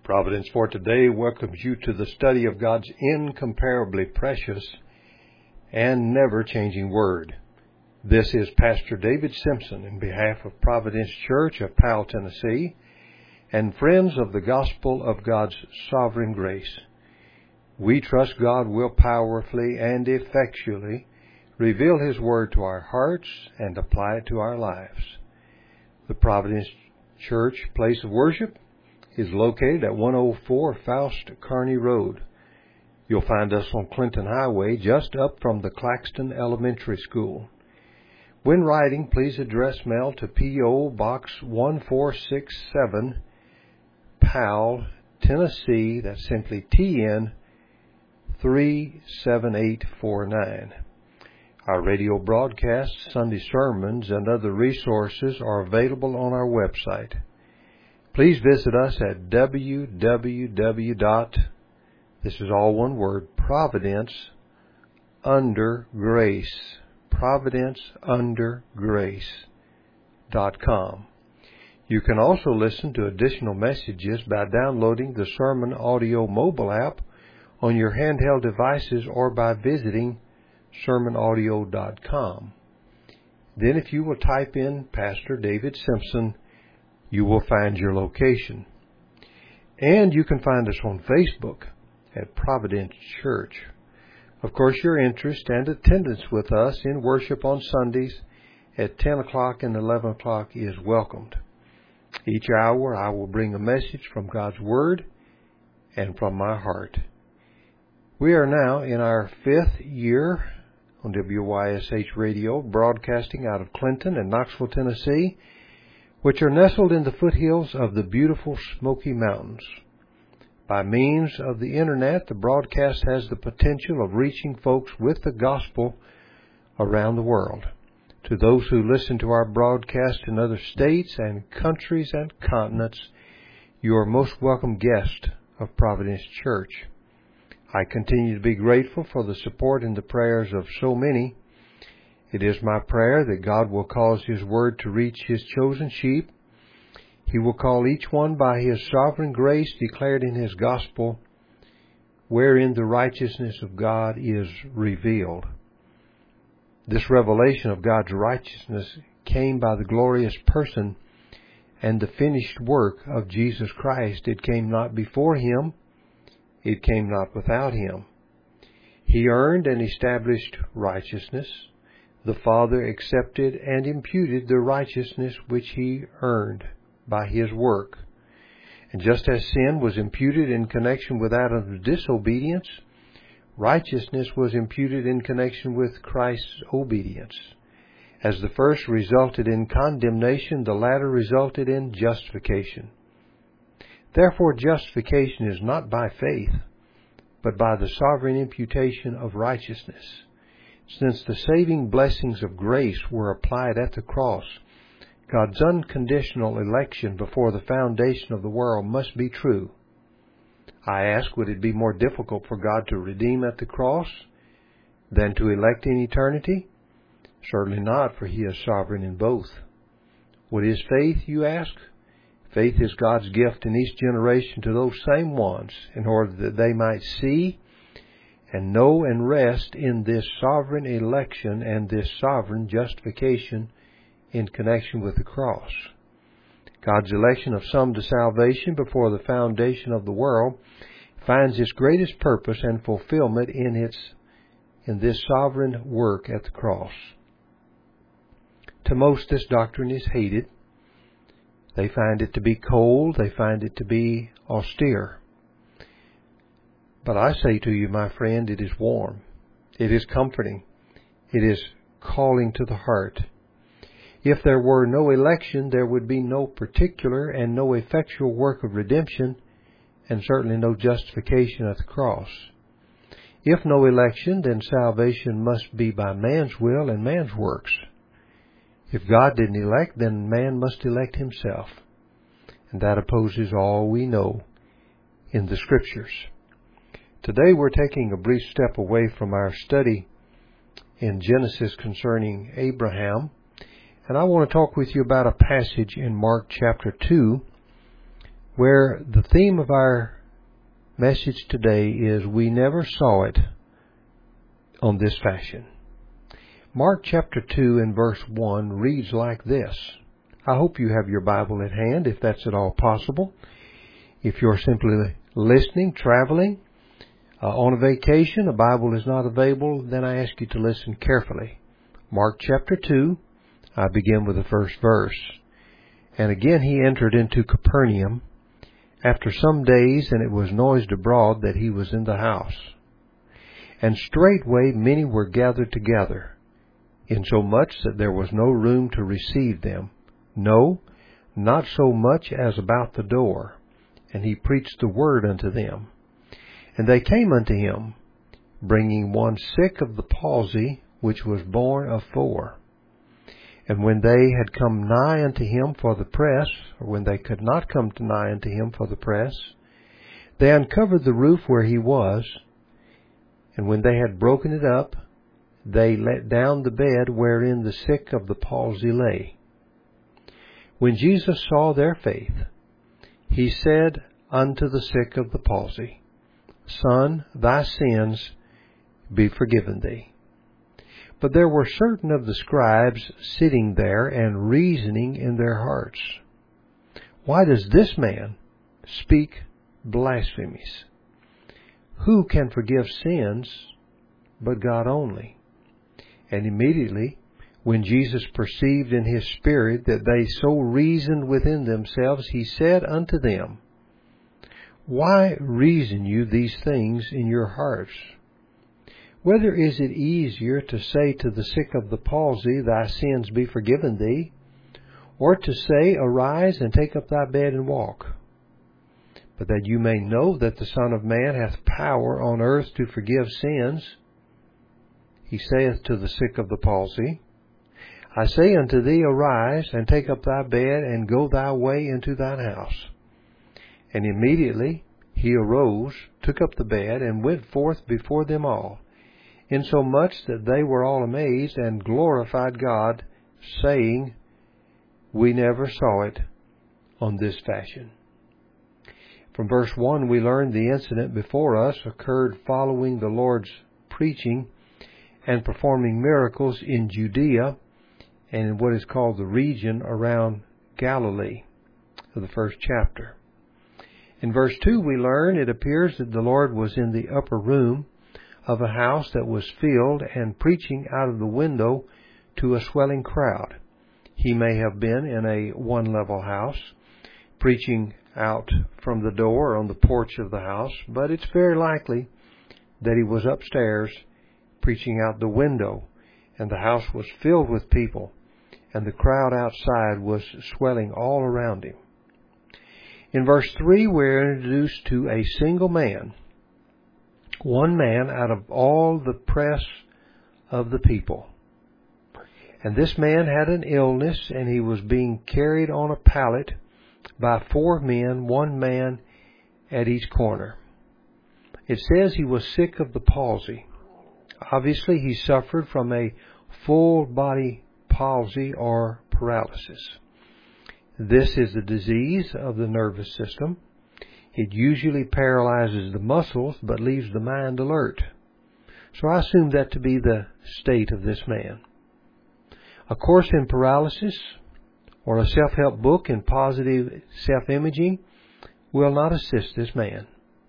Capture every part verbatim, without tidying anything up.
Providence for Today welcomes you to the study of God's incomparably precious and never-changing Word. This is Pastor David Simpson in behalf of Providence Church of Powell, Tennessee, and friends of the gospel of God's sovereign grace. We trust God will powerfully and effectually reveal His Word to our hearts and apply it to our lives. The Providence Church place of worship is located at one oh four Faust Kearney Road. You'll find us on Clinton Highway, just up from the Claxton Elementary School. When writing, please address mail to P O. Box one four six seven, Powell, Tennessee. That's simply T N three seven eight four nine. Our radio broadcasts, Sunday sermons, and other resources are available on our website. Please visit us at w w w dot, this is all one word, Providence Under Grace, Providence Under Grace dot com. You can also listen to additional messages by downloading the Sermon Audio mobile app on your handheld devices or by visiting sermon audio dot com. Then if you will type in Pastor David Simpson, you will find your location. And you can find us on Facebook at Providence Church. Of course, your interest and attendance with us in worship on Sundays at ten o'clock and eleven o'clock is welcomed. Each hour I will bring a message from God's Word and from my heart. We are now in our fifth year on W Y S H Radio, broadcasting out of Clinton and Knoxville, Tennessee, which are nestled in the foothills of the beautiful Smoky Mountains. By means of the Internet, the broadcast has the potential of reaching folks with the gospel around the world. To those who listen to our broadcast in other states and countries and continents, you are most welcome guest of Providence Church. I continue to be grateful for the support and the prayers of so many. It is my prayer that God will cause His Word to reach His chosen sheep. He will call each one by His sovereign grace declared in His gospel, wherein the righteousness of God is revealed. This revelation of God's righteousness came by the glorious person and the finished work of Jesus Christ. It came not before Him, it came not without Him. He earned and established righteousness. The Father accepted and imputed the righteousness which He earned by His work. And just as sin was imputed in connection with Adam's disobedience, righteousness was imputed in connection with Christ's obedience. As the first resulted in condemnation, the latter resulted in justification. Therefore, justification is not by faith, but by the sovereign imputation of righteousness. Since the saving blessings of grace were applied at the cross, God's unconditional election before the foundation of the world must be true. I ask, would it be more difficult for God to redeem at the cross than to elect in eternity? Certainly not, for He is sovereign in both. What is faith, you ask? Faith is God's gift in each generation to those same ones in order that they might see and know and rest in this sovereign election and this sovereign justification in connection with the cross. God's election of some to salvation before the foundation of the world finds its greatest purpose and fulfillment in its in this sovereign work at the cross. To most, this doctrine is hated. They find it to be cold. They find it to be austere. But I say to you, my friend, it is warm. It is comforting. It is calling to the heart. If there were no election, there would be no particular and no effectual work of redemption, and certainly no justification at the cross. If no election, then salvation must be by man's will and man's works. If God didn't elect, then man must elect himself. And that opposes all we know in the Scriptures. Today we're taking a brief step away from our study in Genesis concerning Abraham, and I want to talk with you about a passage in Mark chapter two, where the theme of our message today is we never saw it on this fashion. Mark chapter two and verse one reads like this. I hope you have your Bible at hand, if that's at all possible. If you're simply listening, traveling, uh, on a vacation, a Bible is not available, then I ask you to listen carefully. Mark chapter two, I begin with the first verse. And again he entered into Capernaum after some days, and it was noised abroad that he was in the house. And straightway many were gathered together, insomuch that there was no room to receive them, no, not so much as about the door. And he preached the word unto them. And they came unto him, bringing one sick of the palsy, which was born of four. And when they had come nigh unto him for the press, or when they could not come nigh unto him for the press, they uncovered the roof where he was, and when they had broken it up, they let down the bed wherein the sick of the palsy lay. When Jesus saw their faith, he said unto the sick of the palsy, Son, thy sins be forgiven thee. But there were certain of the scribes sitting there and reasoning in their hearts, Why does this man speak blasphemies? Who can forgive sins but God only? And immediately, when Jesus perceived in his spirit that they so reasoned within themselves, he said unto them, Why reason you these things in your hearts? Whether is it easier to say to the sick of the palsy, Thy sins be forgiven thee, or to say, Arise and take up thy bed and walk? But that you may know that the Son of Man hath power on earth to forgive sins, he saith to the sick of the palsy, I say unto thee, Arise, and take up thy bed, and go thy way into thine house. And immediately he arose, took up the bed, and went forth before them all, insomuch that they were all amazed, and glorified God, saying, We never saw it on this fashion. From verse one, we learn the incident before us occurred following the Lord's preaching and performing miracles in Judea and in what is called the region around Galilee of the first chapter. In verse two, we learn it appears that the Lord was in the upper room of a house that was filled and preaching out of the window to a swelling crowd. He may have been in a one-level house, preaching out from the door on the porch of the house, but it's very likely that he was upstairs preaching out the window, and the house was filled with people, and the crowd outside was swelling all around him. In verse three, we're introduced to a single man, one man out of all the press of the people. And this man had an illness, and he was being carried on a pallet by four men, one man at each corner. It says he was sick of the palsy. Obviously, he suffered from a full body palsy or paralysis. This is a disease of the nervous system. It usually paralyzes the muscles but leaves the mind alert. So I assume that to be the state of this man. A course in paralysis or a self-help book in positive self-imaging will not assist this man.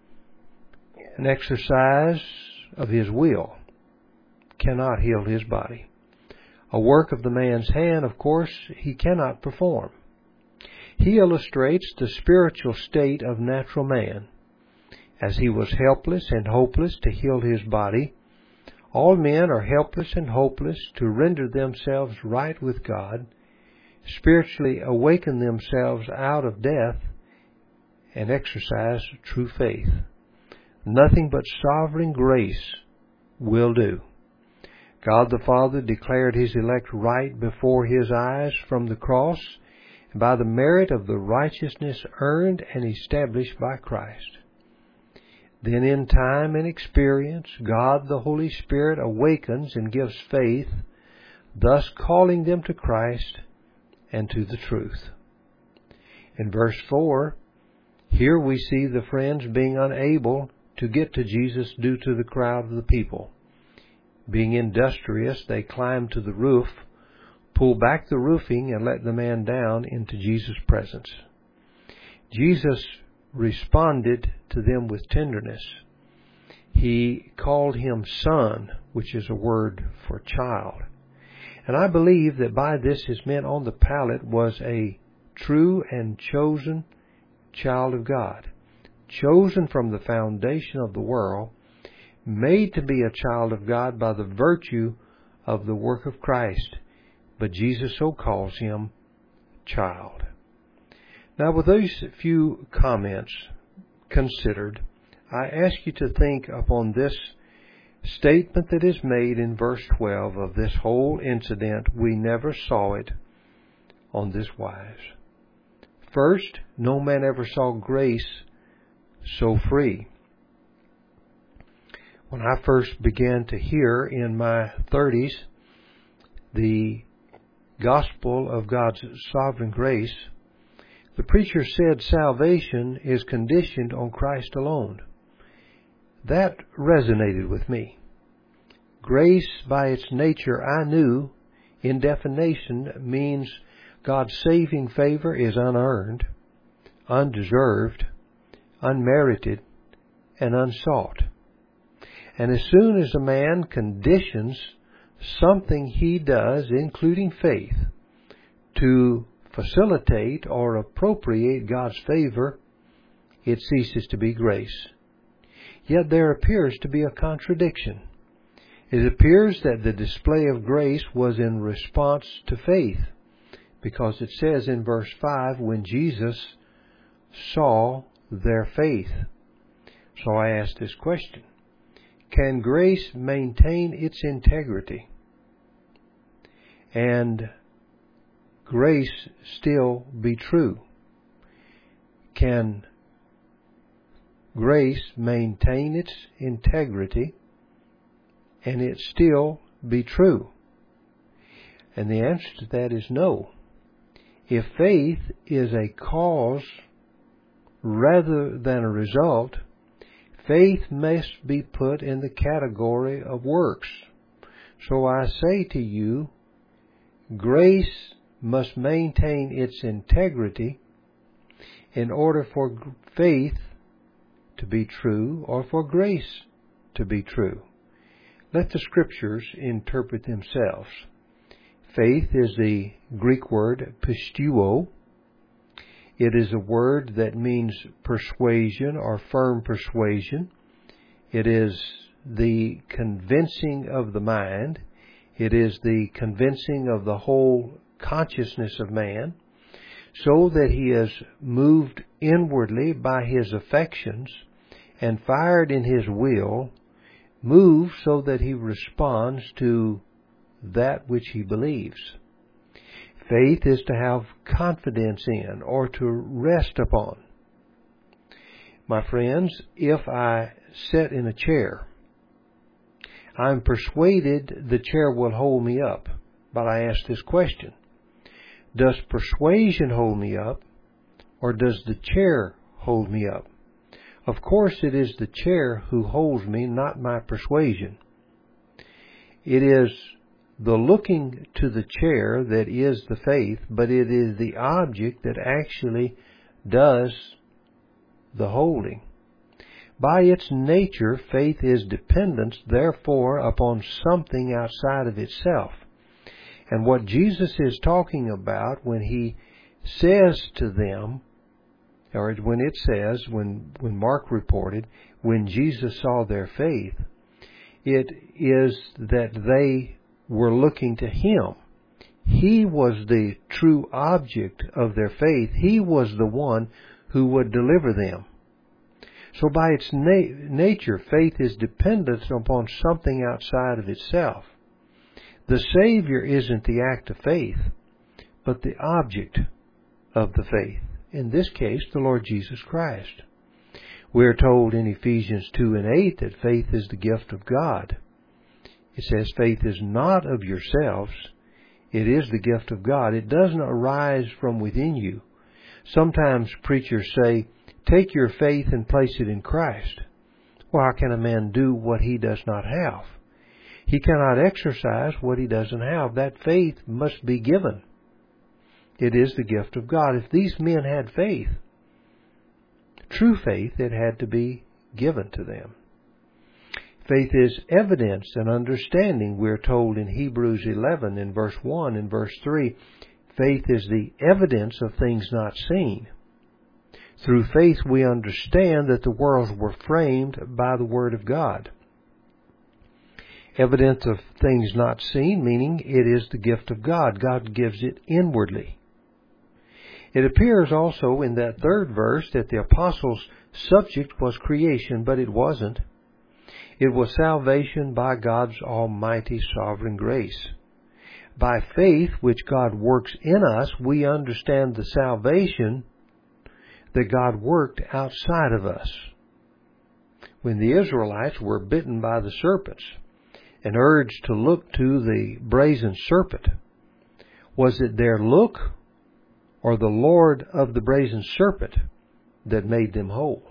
An exercise of his will cannot heal his body. A work of the man's hand, of course, he cannot perform. He illustrates the spiritual state of natural man. As he was helpless and hopeless to heal his body, all men are helpless and hopeless to render themselves right with God, spiritually awaken themselves out of death, and exercise true faith. Nothing but sovereign grace will do. God the Father declared His elect right before His eyes from the cross, by the merit of the righteousness earned and established by Christ. Then in time and experience, God the Holy Spirit awakens and gives faith, thus calling them to Christ and to the truth. In verse four, Here we see the friends being unable to get to Jesus due to the crowd of the people. Being industrious, they climbed to the roof, pulled back the roofing, and let the man down into Jesus' presence. Jesus responded to them with tenderness. He called him son, which is a word for child. And I believe that by this is meant on the pallet was a true and chosen child of God, chosen from the foundation of the world, made to be a child of God by the virtue of the work of Christ. But Jesus so calls him child. Now, with those few comments considered, I ask you to think upon this statement that is made in verse twelve of this whole incident. We never saw it on this wise. First, no man ever saw grace so free. When I first began to hear in my thirties the gospel of God's sovereign grace, the preacher said salvation is conditioned on Christ alone. That resonated with me. Grace, by its nature, I knew, in definition, means God's saving favor is unearned, undeserved, unmerited, and unsought. And as soon as a man conditions something he does, including faith, to facilitate or appropriate God's favor, it ceases to be grace. Yet there appears to be a contradiction. It appears that the display of grace was in response to faith, because it says in verse five, when Jesus saw their faith. So I ask this question: can grace maintain its integrity and grace still be true? Can grace maintain its integrity and it still be true? And the answer to that is no. If faith is a cause rather than a result, faith must be put in the category of works. So I say to you, grace must maintain its integrity in order for faith to be true or for grace to be true. Let the Scriptures interpret themselves. Faith is the Greek word pisteuo. It is a word that means persuasion or firm persuasion. It is the convincing of the mind. It is the convincing of the whole consciousness of man, so that he is moved inwardly by his affections and fired in his will, moved so that he responds to that which he believes. Faith is to have confidence in or to rest upon. My friends, if I sit in a chair, I'm persuaded the chair will hold me up. But I ask this question: does persuasion hold me up, or does the chair hold me up? Of course it is the chair who holds me, not my persuasion. It is the looking to the chair that is the faith, but it is the object that actually does the holding. By its nature, faith is dependence, therefore, upon something outside of itself. And what Jesus is talking about when he says to them, or when it says, when, when Mark reported, when Jesus saw their faith, it is that they were looking to him. He was the true object of their faith. He was the one who would deliver them. So by its na- nature, faith is dependent upon something outside of itself. The Savior isn't the act of faith, but the object of the faith. In this case, the Lord Jesus Christ. We are told in Ephesians two and eight that faith is the gift of God. It says faith is not of yourselves. It is the gift of God. It doesn't arise from within you. Sometimes preachers say Take your faith and place it in Christ. Well, how can a man do what he does not have? He cannot exercise what he doesn't have. That faith must be given. It is the gift of God. If these men had faith, true faith, it had to be given to them. Faith is evidence and understanding. We're told in Hebrews eleven in verse one and verse three, faith is the evidence of things not seen. Through faith we understand that the worlds were framed by the Word of God. Evidence of things not seen, meaning it is the gift of God. God gives it inwardly. It appears also in that third verse that the apostles' subject was creation, but it wasn't. It was salvation by God's almighty sovereign grace. By faith, which God works in us, we understand the salvation that God worked outside of us. When the Israelites were bitten by the serpents and urged to look to the brazen serpent, was it their look or the Lord of the brazen serpent that made them whole?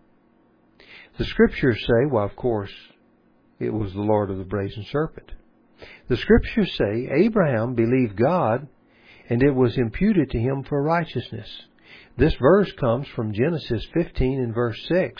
The Scriptures say, well, of course, it was the Lord of the brazen serpent. The Scriptures say Abraham believed God, and it was imputed to him for righteousness. This verse comes from Genesis fifteen and verse six.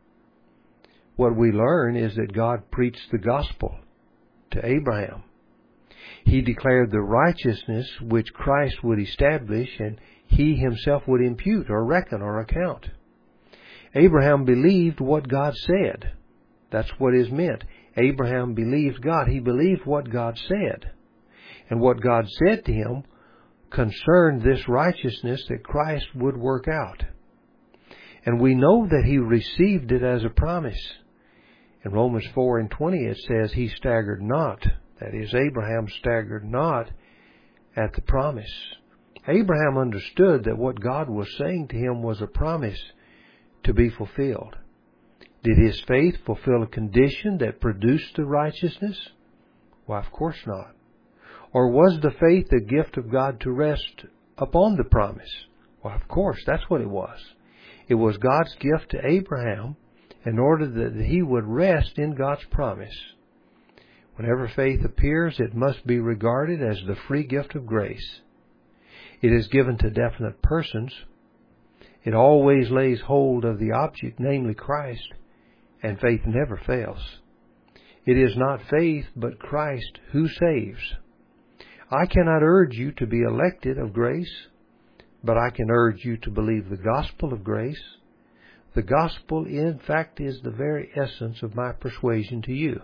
What we learn is that God preached the gospel to Abraham. He declared the righteousness which Christ would establish, and he himself would impute or reckon or account. Abraham believed what God said. That's what is meant. Abraham believed God. He believed what God said. And what God said to him concerned this righteousness that Christ would work out. And we know that he received it as a promise. In Romans four and twenty it says he staggered not. That is, Abraham staggered not at the promise. Abraham understood that what God was saying to him was a promise to be fulfilled. Did his faith fulfill a condition that produced the righteousness? Why, of course not. Or was the faith a gift of God to rest upon the promise? Well, of course, that's what it was. It was God's gift to Abraham in order that he would rest in God's promise. Whenever faith appears, it must be regarded as the free gift of grace. It is given to definite persons. It always lays hold of the object, namely Christ, and faith never fails. It is not faith, but Christ who saves. I cannot urge you to be elected of grace, but I can urge you to believe the gospel of grace. The gospel, in fact, is the very essence of my persuasion to you.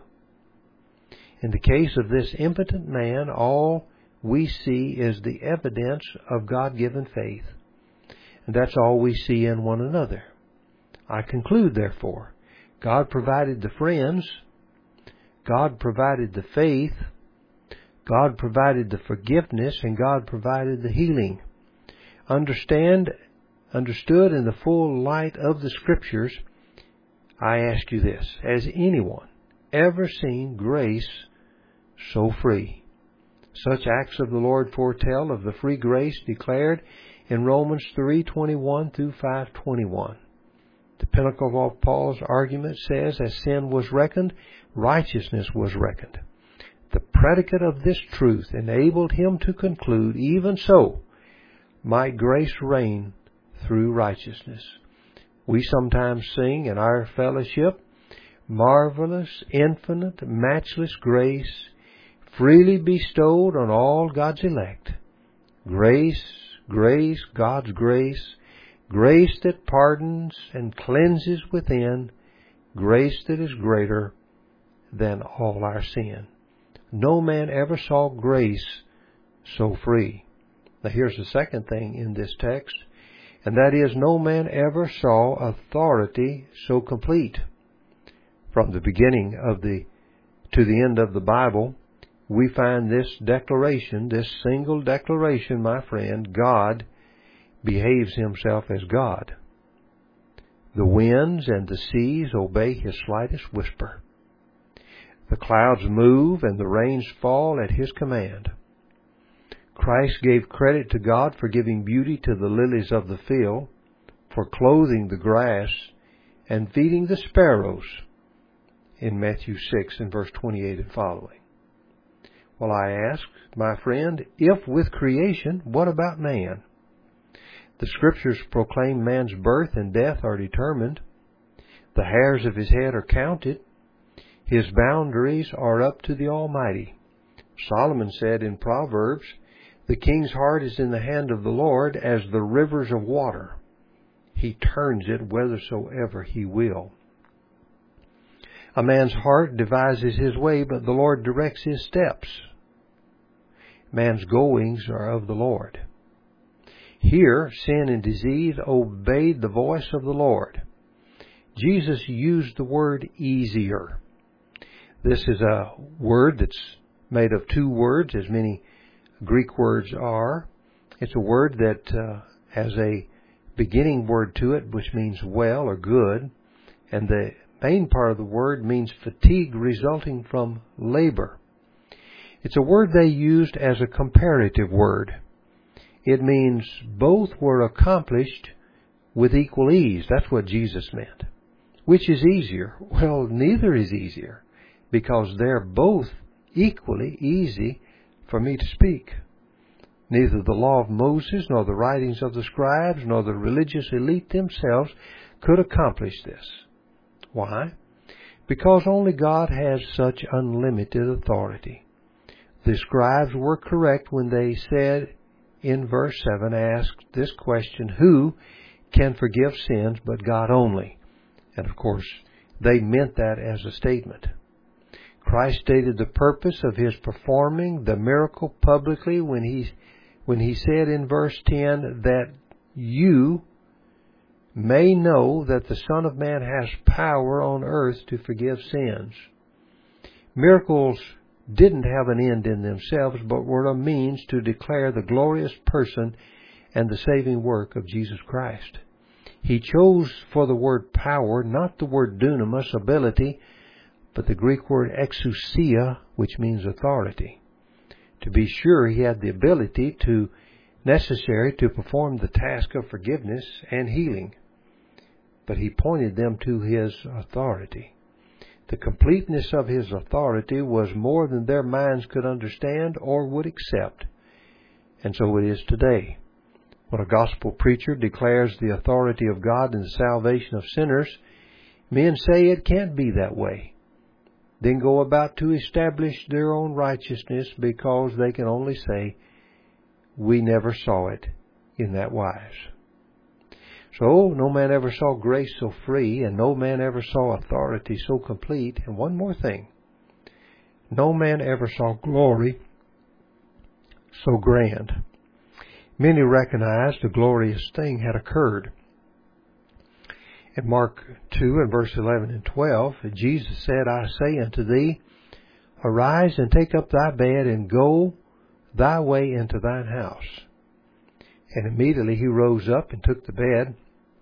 In the case of this impotent man, all we see is the evidence of God-given faith. And that's all we see in one another. I conclude, therefore, God provided the friends, God provided the faith, God provided the forgiveness, and God provided the healing. Understand, understood in the full light of the Scriptures, I ask you this: has anyone ever seen grace so free? Such acts of the Lord foretell of the free grace declared in Romans three twenty-one through five twenty-one. The pinnacle of Paul's argument says, as sin was reckoned, righteousness was reckoned. The predicate of this truth enabled him to conclude, even so might grace reign through righteousness. We sometimes sing in our fellowship, marvelous, infinite, matchless grace, freely bestowed on all God's elect. Grace, grace, God's grace, grace that pardons and cleanses within, grace that is greater than all our sin. No man ever saw grace so free. Now here's the second thing in this text, and that is, no man ever saw authority so complete. From the beginning of the to the end of the Bible, we find this declaration, this single declaration, my friend: God behaves himself as God. The winds and the seas obey his slightest whisper. The clouds move and the rains fall at his command. Christ gave credit to God for giving beauty to the lilies of the field, for clothing the grass and feeding the sparrows in Matthew six and verse twenty-eight and following. Well, I ask, my friend, if with creation, what about man? The Scriptures proclaim man's birth and death are determined. The hairs of his head are counted. His boundaries are up to the Almighty. Solomon said in Proverbs, the king's heart is in the hand of the Lord as the rivers of water. He turns it whithersoever he will. A man's heart devises his way, but the Lord directs his steps. Man's goings are of the Lord. Here, sin and disease obeyed the voice of the Lord. Jesus used the word easier. This is a word that's made of two words, as many Greek words are. It's a word that uh, has a beginning word to it, which means well or good. And the main part of the word means fatigue resulting from labor. It's a word they used as a comparative word. It means both were accomplished with equal ease. That's what Jesus meant. Which is easier? Well, neither is easier, because they're both equally easy for me to speak. Neither the law of Moses, nor the writings of the scribes, nor the religious elite themselves could accomplish this. Why? Because only God has such unlimited authority. The scribes were correct when they said in verse seven, asked this question, who can forgive sins but God only? And of course, they meant that as a statement. Christ stated the purpose of His performing the miracle publicly when He, when he said in verse ten that you may know that the Son of Man has power on earth to forgive sins. Miracles didn't have an end in themselves, but were a means to declare the glorious person and the saving work of Jesus Christ. He chose for the word power, not the word dunamis, ability, but the Greek word exousia, which means authority. To be sure, He had the ability to necessary to perform the task of forgiveness and healing, but He pointed them to His authority. The completeness of His authority was more than their minds could understand or would accept. And so it is today. When a gospel preacher declares the authority of God in the salvation of sinners, men say it can't be that way. Then go about to establish their own righteousness because they can only say, we never saw it in that wise. So, no man ever saw grace so free, and no man ever saw authority so complete. And one more thing, no man ever saw glory so grand. Many recognized a glorious thing had occurred. In Mark two and verse eleven and twelve, Jesus said, I say unto thee, arise and take up thy bed and go thy way into thine house. And immediately he rose up and took the bed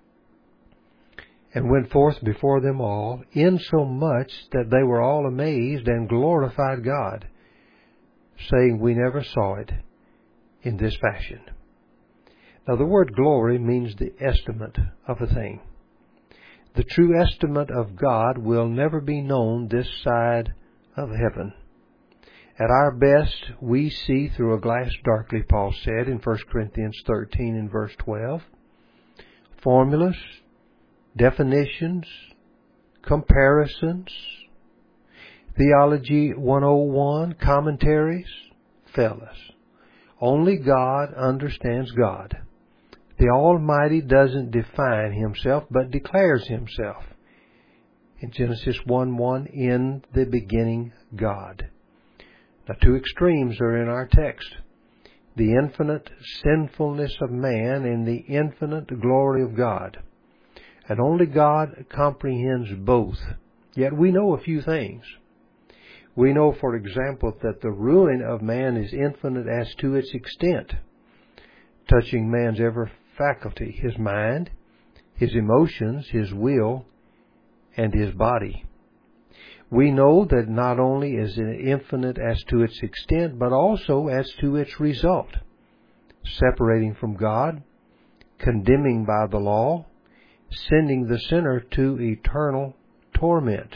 and went forth before them all, insomuch that they were all amazed and glorified God, saying, we never saw it in this fashion. Now the word glory means the estimate of a thing. The true estimate of God will never be known this side of heaven. At our best, we see through a glass darkly, Paul said in First Corinthians thirteen and verse twelve. Formulas, definitions, comparisons, Theology one oh one, commentaries, fellas. Only God understands God. The Almighty doesn't define Himself, but declares Himself. In Genesis one one, in the beginning, God. Now, two extremes are in our text. The infinite sinfulness of man and the infinite glory of God. And only God comprehends both. Yet we know a few things. We know, for example, that the ruin of man is infinite as to its extent, touching man's every faculty, his mind, his emotions, his will, and his body. We know that not only is it infinite as to its extent, but also as to its result, separating from God, condemning by the law, sending the sinner to eternal torment.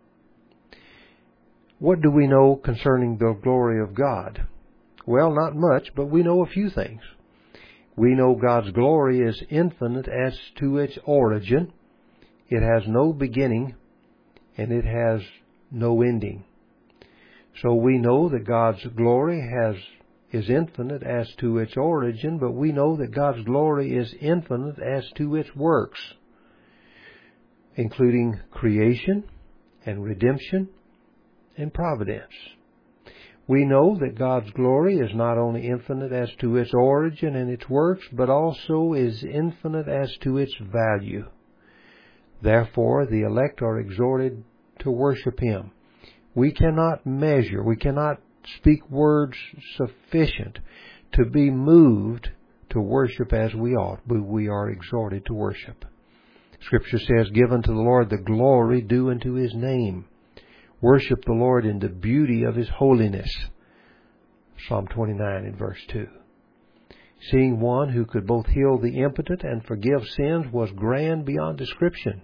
What do we know concerning the glory of God? Well, not much, but we know a few things. We know God's glory is infinite as to its origin. It has no beginning, and it has no ending. So we know that God's glory has is infinite as to its origin, but we know that God's glory is infinite as to its works, including creation and redemption and providence. We know that God's glory is not only infinite as to its origin and its works, but also is infinite as to its value. Therefore, the elect are exhorted to worship Him. We cannot measure, we cannot speak words sufficient to be moved to worship as we ought, but we are exhorted to worship. Scripture says, "Give unto the Lord the glory due unto His name. Worship the Lord in the beauty of His holiness." Psalm twenty-nine and verse two. Seeing one who could both heal the impotent and forgive sins was grand beyond description.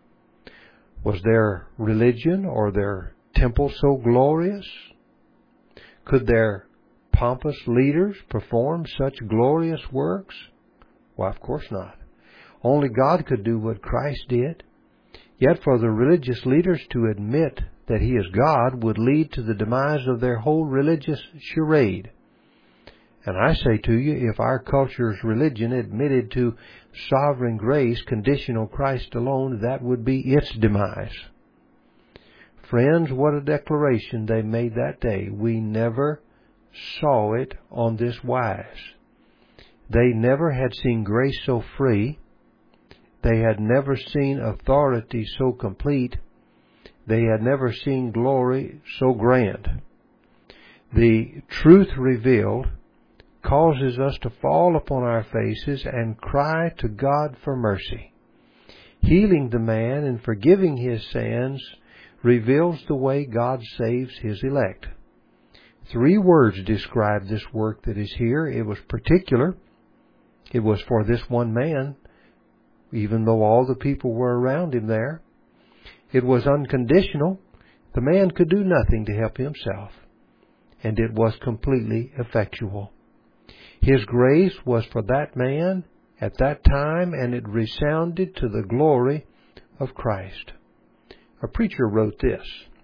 Was their religion or their temple so glorious? Could their pompous leaders perform such glorious works? Well, of course not. Only God could do what Christ did. Yet for the religious leaders to admit that He is God would lead to the demise of their whole religious charade. And I say to you, if our culture's religion admitted to sovereign grace, conditional Christ alone, that would be its demise. Friends, what a declaration they made that day. We never saw it on this wise. They never had seen grace so free. They had never seen authority so complete. They had never seen glory so grand. The truth revealed causes us to fall upon our faces and cry to God for mercy. Healing the man and forgiving his sins reveals the way God saves His elect. Three words describe this work that is here. It was particular. It was for this one man, even though all the people were around him there. It was unconditional. The man could do nothing to help himself. And it was completely effectual. His grace was for that man at that time, and it resounded to the glory of Christ. A preacher wrote this: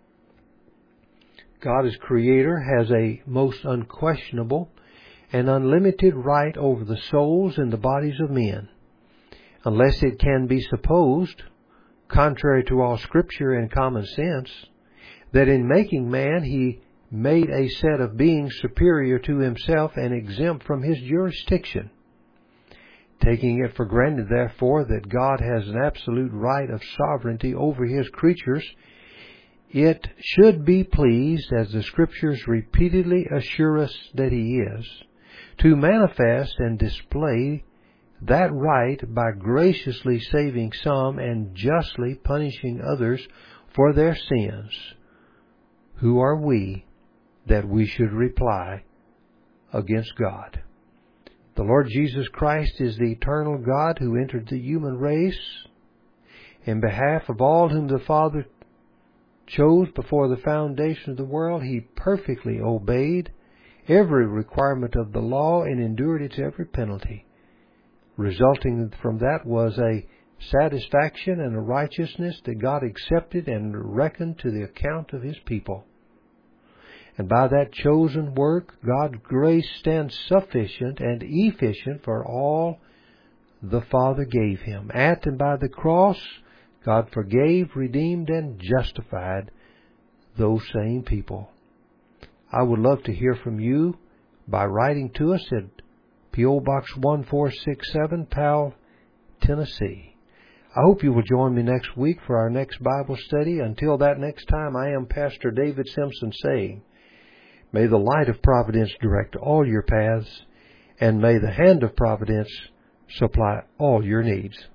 God as Creator has a most unquestionable and unlimited right over the souls and the bodies of men, unless it can be supposed, contrary to all Scripture and common sense, that in making man He made a set of beings superior to Himself and exempt from His jurisdiction. Taking it for granted, therefore, that God has an absolute right of sovereignty over His creatures, it should be pleased, as the Scriptures repeatedly assure us that He is, to manifest and display that right by graciously saving some and justly punishing others for their sins. Who are we that we should reply against God? The Lord Jesus Christ is the eternal God who entered the human race. In behalf of all whom the Father chose before the foundation of the world, He perfectly obeyed every requirement of the law and endured its every penalty. Resulting from that was a satisfaction and a righteousness that God accepted and reckoned to the account of His people. And by that chosen work, God's grace stands sufficient and efficient for all the Father gave Him. At and by the cross, God forgave, redeemed, and justified those same people. I would love to hear from you by writing to us at P O Box one four six seven, Powell, Tennessee. I hope you will join me next week for our next Bible study. Until that next time, I am Pastor David Simpson saying, may the light of providence direct all your paths, and may the hand of providence supply all your needs.